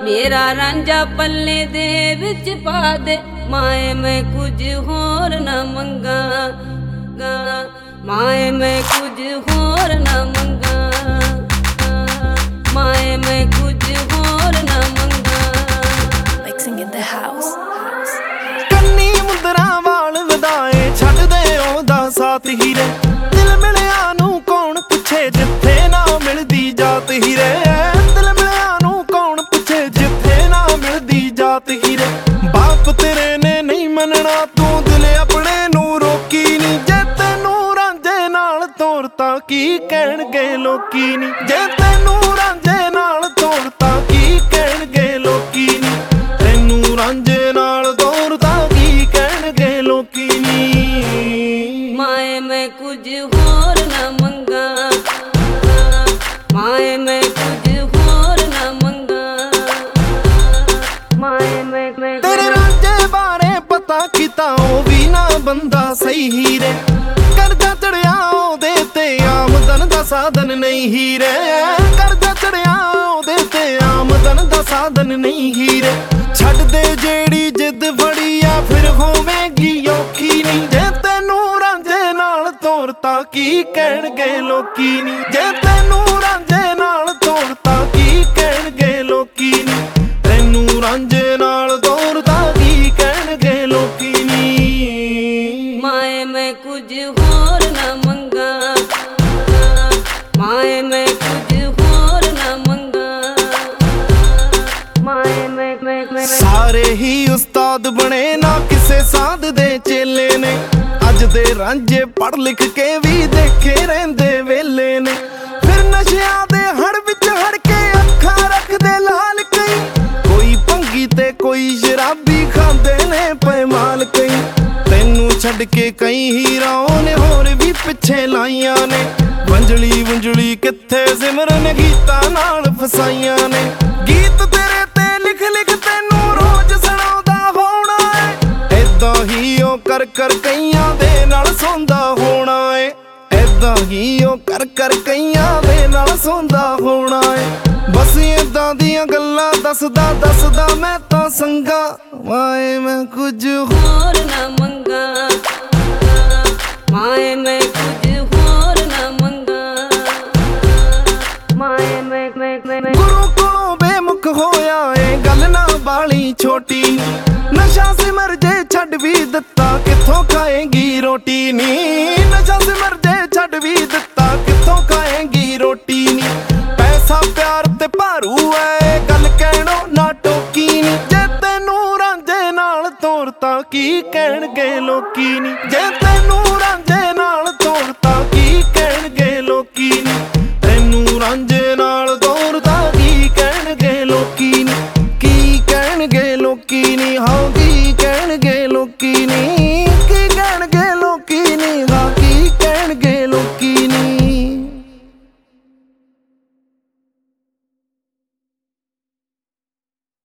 मेरा रांझा पल्ले दे विच पा दे, माए मैं कुछ होर ना मंगा, माए मैं कुछ होर ना मंगा, माए मैं कुछ होर ना मंगा। Mixing in the house. ਕੰਨੀ ਮੁੰਦਰਾ ਵਾਲ ਵਧਾਏ ਛੱਡਦੇ ਉਹਦਾ ਸਾਥ ਹੀ ਰੇ, ਦਿਲ ਮਿਲਿਆ ਨੂੰ ਕੌਣ ਪੁੱਛੇ ਜਿੱਥੇ ਨਾ ਮਿਲਦੀ ਜਾਤ ਹੀ ਰੇ, ਦਿਲ ਮਿਲਿਆ ਨੂੰ ਕੌਣ ਪੁੱਛੇ ਜਿੱਥੇ ਨਾ ਮਿਲਦੀ ਜਾਤ ਹੀ ਰੇ। ਬਾਪ ਤੇਰੇ ਨੇ ਨਹੀਂ ਮੰਨਣਾ ਤੂੰ ਦਿਲ ਆਪਣੇ ਨੂੰ ਰੋਕੀ ਨੀ, ਜੇ ਤੈਨੂੰ ਰਾਂਝੇ ਨਾਲ ਤੋਰਤਾ ਕੀ ਕਹਿਣਗੇ ਲੋਕੀ ਨੀ, ਜੇ ਤੈਨੂੰ ਰਾਂਝੇ ਨਾਲ ਤੋਰਤਾ ਕੀ ਕਹਿਣਗੇ ਲੋਕੀ ਨੀ, ਤੈਨੂੰ ਰਾਂਝੇ ਨਾਲ ਤੋਰਤਾ ਕੀ ਕਹਿਣਗੇ ਲੋਕੀ ਨੀ। माए मैं कुछ होर ना मंगा, माए मैं कुछ होर ना मंगा, माए मैं ਤੇਰੇ ਰਾਂਝੇ ਬਾਰੇ ਪਤਾ ਕੀਤਾ ਉਹ ਵੀ ਨਾ ਬੰਦਾ ਸਹੀ ਹੀ ਰੇ, ਕਰਜ਼ਾ ਚੜਿਆ ਉਹਦੇ ਤੇ ਆਮਦਨ ਦਾ ਸਾਧਨ ਨਹੀਂ ਹੀ ਰੇ, ਕਰਜ਼ਾ ਚੜਿਆ ਉਹਦੇ ਤੇ ਆਮਦਨ ਦਾ ਸਾਧਨ ਨਹੀਂ ਹੀ ਰੇ। ਛੱਡ ਦੇ ਜਿਹੜੀ ਜਿੱਦ ਫੜੀ ਆ ਫਿਰ ਹੋਵੇਗੀ ਔਖੀ ਨੀ, ਜੇ ਤੈਨੂੰ ਰਾਂਝੇ ਨਾਲ ਤੋਰਤਾ ਕੀ ਕਹਿਣਗੇ ਲੋਕੀ ਨੀ, ਜੇ ਤੈਨੂੰ ਰਾਂਝੇ ਨਾਲ ਤੋਰਤਾ ਕੀ ਕਹਿਣਗੇ ਲੋਕੀ ਨੀ, ਤੈਨੂੰ ਰਾਂਝੇ ਨਾਲ ਤੋਰਤਾ ਕੀ ਕਹਿਣਗੇ ਲੋਕੀ ਨੀ। माए मैं कुछ होर ना मंगा, माए मैं कुछ होर ना मंगा, माए मैं ਸਾਰੇ ਹੀ ਉਸਤਾਦ ਬਣੇ ਨਾ ਕਿਸੇ ਸਾਧ ਦੇ ਚੇਲੇ ਨੇ, ਅੱਜ ਦੇ ਰਾਂਝੇ ਪੜ੍ਹ ਲਿਖ ਕੇ ਵੀ ਦੇਖੇ ਰਹਿੰਦੇ ਵੇਲੇ ਨੇ, ਫਿਰ ਨਸ਼ਿਆਂ ਦੇ ਹੜ ਵਿੱਚ ਹੜ ਕੇ ਅੱਖਾਂ ਰੱਖਦੇ ਲਾਲ ਕਈ, ਕੋਈ ਭੰਗੀ ਤੇ ਕੋਈ ਸ਼ਰਾਬੀ ਖਾਂਦੇ ਨੇ ਪੈਮਾਲ ਕਈ, ਤੈਨੂੰ ਛੱਡ ਕੇ ਕਈ ਹੀਰਾਂ ਨੇ ਹੋਰ ਵੀ ਪਿੱਛੇ ਲਾਈਆਂ ਨੇ, ਵੰਜਲੀ ਵੰਜਲੀ ਕਿੱਥੇ ਸਿਮਰਨ ਗੀਤਾਂ ਨਾਲ ਫਸਾਈਆਂ ਨੇ, ਗੀਤ ਤੇਰੇ ਤੇ ਲਿਖ ਲਿਖ ਤੈਨੂੰ ਰੋਜ਼ ਸੁਣਾਉਂਦਾ ਹੋਣਾ ਏ, ਏਦਾਂ ਹੀ ਉਹ ਕਰ ਕਰ ਕਈਆਂ ਦੇ ਨਾਲ ਸੌਂਦਾ ਹੋਣਾ ਏ, ਏਦਾਂ ਹੀ ਉਹ ਕਰ ਕਰ ਕਈਆਂ ਦੇ ਨਾਲ ਸੌਂਦਾ ਹੋਣਾ ਏ। ਬਸ ਏਦਾਂ ਦੀਆਂ ਗੱਲਾਂ ਦੱਸਦਾ ਦੱਸਦਾ ਮੈਂ ਤਾਂ ਸੰਗਾ, ਮਾਏ ਮੈਂ ਕੁਝ होर ना मंगा, माए मैं कुछ होर ना मंगा, माए मैं ਗੁਰੂ ਕੋਲੋਂ ਬੇਮੁਖ ਹੋਇਆ ਏ ਗੱਲ ਨਾ ਬਾਲੀ ਛੋਟੀ, ਨਸ਼ਾ ਸਿਮਰ ਜੇ ਛੱਡ ਵੀ ਦਿੱਤਾ ਕਿੱਥੋਂ ਖਾਏਂਗੀ ਰੋਟੀ ਨੀ, ਨਸ਼ਾ ਸਿਮਰ ਜੇ ਛੱਡ ਵੀ ਦਿੱਤਾ ਕਿੱਥੋਂ ਖਾਏਂਗੀ ਰੋਟੀ ਨੀ। ਪੈਸਾ ਪਿਆਰ ਤੇ ਭਾਰੂ ਐ ਗੱਲ ਕਹਿਣੋ ਨਾ ਟੋਕੀ ਨੀ, ਜੇ ਤੈਨੂੰ ਰਾਂਝੇ ਨਾਲ ਤੋਰਤਾ ਕੀ ਕਹਿਣਗੇ ਲੋਕੀ ਨੀ, ਜੇ ਤੈਨੂੰ ਰਾਂਝੇ ਨਾਲ ਤੋਰਤਾ ਕੀ ਕਹਿਣਗੇ ਲੋਕੀ ਨੀ, ਤੈਨੂੰ ਰਾਂਝੇ